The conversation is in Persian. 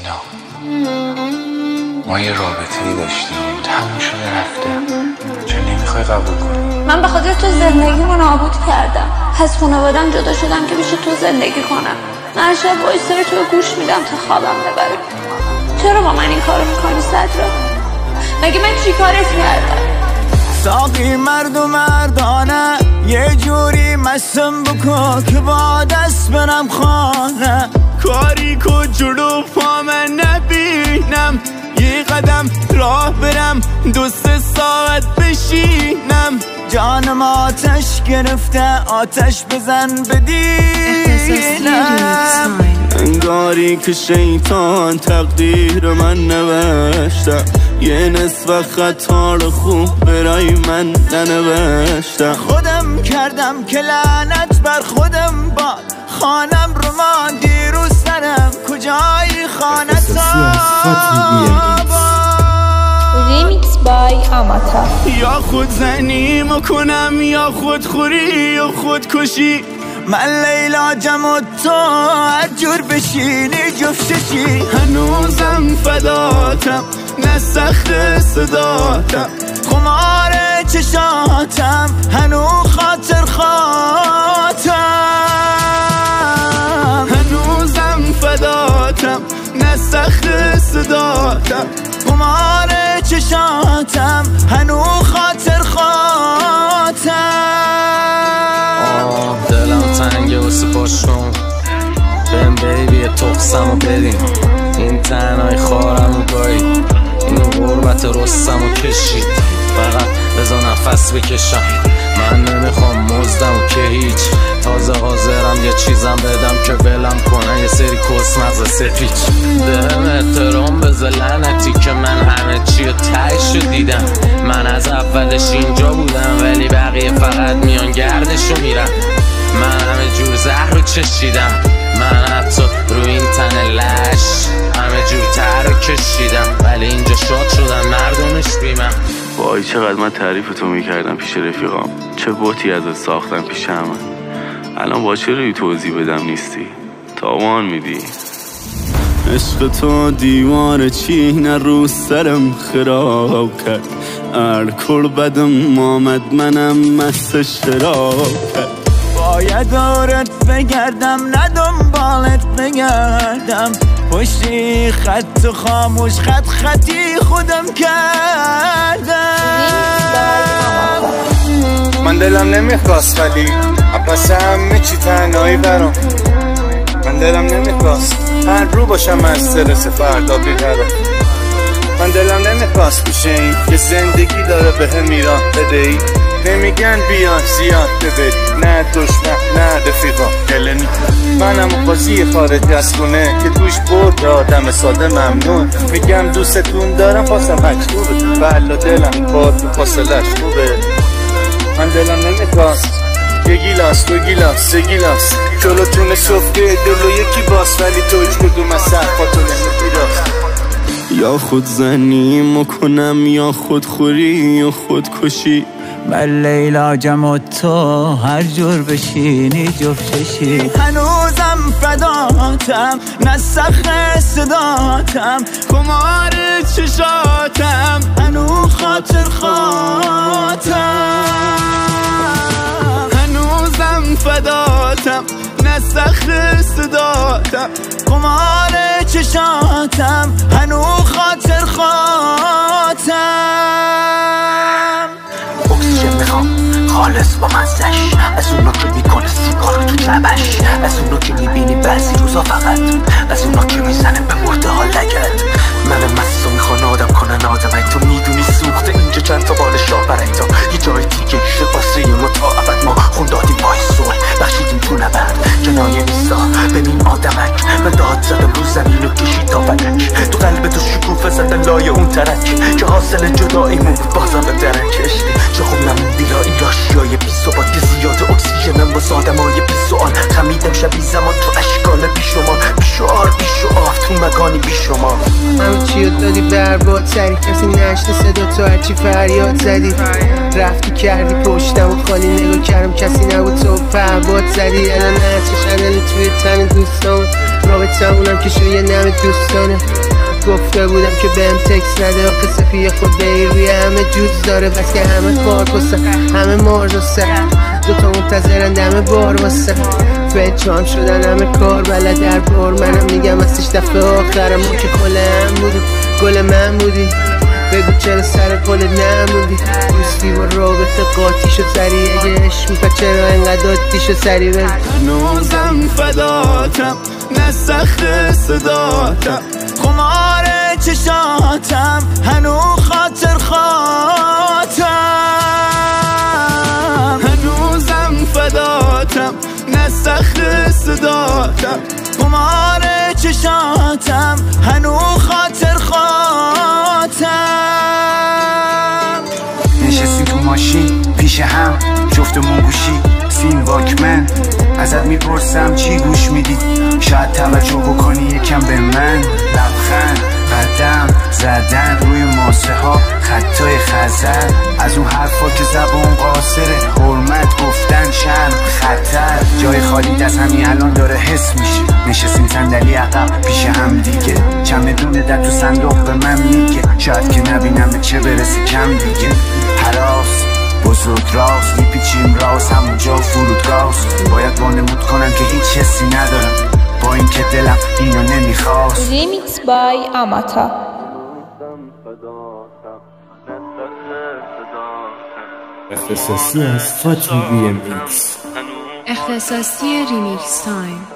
تینا، ما یه رابطه‌ای داشتیم، تموم شده رفته. چرا نمیخوای قبول کنی؟ من به خاطر تو زندگیمو نابود کردم. از خانوادم جدا شدم که بشه تو زندگی کنم. من شب وایسای تو گوش میدم تا خوابم ببره. چرا با من این کارو میکنی صدرا؟ مگه من چی کارت کردم؟ ساقی مرد و مردانه یه جوری مستم بکن که با دست برم خانه. کاری که جلو پا من نبینم، یه قدم راه برم 2-3 ساعت بشینم. جانم آتش گرفته، آتش بزن بدینم. انگاری که شیطان تقدیر من نوشته، یه نصف خطا رو خوب برای من ننوشته. خودم کردم که لعنت بر خودم باد، خانم رو ماندی رو سرم، کجای خانتا ریمیکس بای آماتا. یا خود زنی کنم یا خودخوری یا خودکشی. من لیلا جم و تو هر جور بشینی جفتشی. هنوزم فداتم، نه سخت صداتم، خمار چشاتم، هنو خاطر خاطم. هنوزم فداتم، نه سخت صداتم، خمار چشاتم، هنو خاطر خاطم. دلم تنگه واسه پاشون، بهم بیبی تخصمو بدین. این تنهای خارمو گایی، این غربت رستمو کشید. فقط بذار نفس بکشم، من نمیخوام مزدم که هیچ. تازه حاضرم یه چیزم بدم که ولم کنن یه سری کس مغز سفید. بهم احترام بذار لعنتی که من همه چی رو تهشو دیدم. من از اولش اینجا بودم ولی بقیه فقط میان گردشو میرن. من همه جور زهر رو چشیدم، من حتی رو این تن لش همه جور تر رو کشیدم. ولی اینجا شاد شدن مردمش بیمم. وای چقدر من تعریف تو میکردم پیش رفیقام، چه بوتی ازت ساختم پیش همه. الان با چه روی توضیح بدم نیستی، تاوان میدی. عشق تو دیوار چین رو سرم خراب کرد، الکل بدم آمد منم مست شراب کرد. باید دورت بگردم نه دنبالت بگردم، پشتی خط خاموش خط خطی خودم کردم. من دلم نمیخواست ولی پس همه چی تنهایی برام. من دلم نمیخواست هر رو باشم از استرس فردا بی‌قرار. من دلم نمیخواست بشه این که زندگی داره به هم ایران بدهی. نمیگن بیان زیاد ببری، نه دشمن نه رفیقا گلنی. منم قاضی خارج از خونه که توش برد آدم ساده ممنون. میگم دوستتون دارم پاسم مکتوبه، بلا دلم باد فاصلش خوبه. من دلم نمیخواست یه گیلاس 2 گیلاس 3 گیلاس جلوتون سفره دلو یکی باس، ولی تو هیچ کدوم از حرفاتو نمیپیراست. یا خود زنی مکنم یا خودخوری یا خودکشی. من لیلا جم و تو هر جور بشینی جفتشی. هنوزم فداتم، نه سخت صداتم، خمار چشاتم، هنو خاطر خاطم. هنوزم فداتم، نه سخت صداتم، خمار چشاتم، هنو خاطر خاطم. اکسیژن میخوام خالص با مزش، از اونا که میکنه سیگار رو تو جبش، از اونا که میبینی بعضی روزا فقط، از اونا که میزنه به مرده ها لگد. من مستو میخوان آدم کنن آدمک، تو میدونی سوخته اینجا چند تا بال شاه برک تا یه جای دیگه شه واسه ما تا ابد. ما خون دادیم پای سول بخشیدیم تو نبرد، کنایه نیستا ببین آدمک. من داد زدم رو زمین و کشید تا فلک، تو قلب تو شکوفه زدن لای اون ترک که حاصل جداییمون بازم به درک کشتی. چه خوب نموندی لا این راشیای بی ثبات که زیاد اکسیژنم واسه آدمای بی سوال. خمیدم شبی زمان تو اشکال بی شمار، بی شعار بی شعار تو مکانی بی شما. همه چی دادی برباد سری، کسی نشته صدا تو هرچی فریاد زدی. رفتی کردی پشتم و خالی نگاه کردم کسی نبود تو پهباد زدی. الان هرچه شدنی توی تن دوستان، رابطه همونم میکشه یه نم دوستانه. گفته بودم که بهم تکس نده آخه سپی خود بیر روی همه جوز داره. بس که همه کارکسن همه مرزسن دوتا منتظرن دم بار واسه فچام شدن همه کار بلد در بار. منم میگم ازش دفعه آخرم ما که کل هم بودیم گل من بودی. بگو چرا سر قولت نموندی. دوستی و رابطه قاطی شد سریع اگه عشق می‌کنی چرا انقدر عادی شد سریع بگو. هنوزم فداتم نه سخت صداتم خمار چشاتم هنو خاطر خاطم. هنوزم فداتم نه سخت صداتم خمار چشاتم هنو خاطر خاطم. نشستیم تو ماشین پیش هم جفتمون گوشی سین واکمن ازت میپرسم چی گوش میدی شاید توجه بکنی یکم به من. لبخند قدم زدن روی ماسه ها خطای خزر از اون حرفا که زبون قاصره حرمت گفتن شرم خطر. جای خالی دست همین الان داره حس میشه. نشستیم صندلی عقب پیش هم دیگه چمدون در تو صندوق به من میگه شاید که نبینم به چه برسه کم دیگه. هراس بزرگ راست میپیچیم راست همونجا فرودگاست. باید وانمود کنم که هیچ حسی ندارم با اینکه دلم اینو نمیخواست. Remix by Amata. اختصاصی از فاتی BMX. اختصاصی ریمیکس تایم.